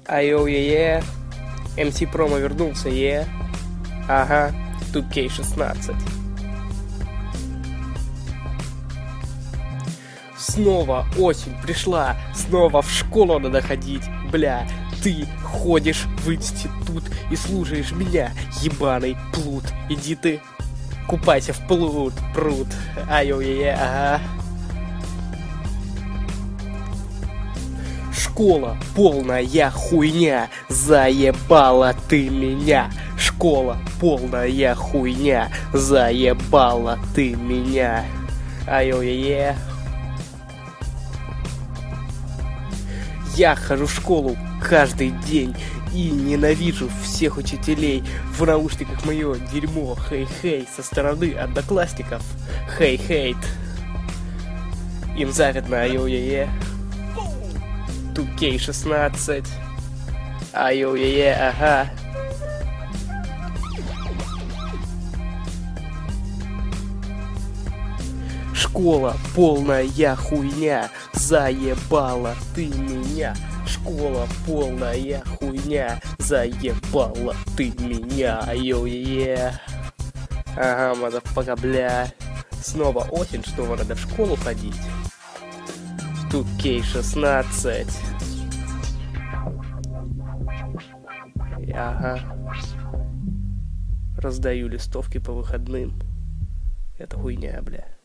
Айоу-е-е, МС Промо вернулся, Ага, 2K16. Снова осень пришла, снова в школу надо ходить, бля. Ты ходишь в институт и слушаешь меня, ебаный плут. Иди ты, купайся в пруд. Айоу-е-е, ага. Школа полная хуйня, заебала ты меня. Школа полная хуйня, заебала ты меня. Айоу-е-е. Я хожу в школу каждый день и ненавижу всех учителей. В наушниках мое дерьмо, хей-хей, со стороны одноклассников. Хей-хейт. Им завидно, айоу-е-е. 2K16. Айоу-е-е, ага. Школа полная хуйня, заебала ты меня. Школа полная хуйня, заебала ты меня. Айоу-е-е. Ага, мазафака, бля. Снова осень, снова надо в школу ходить. 2K16. Ага. Раздаю листовки по выходным. Это хуйня, бля.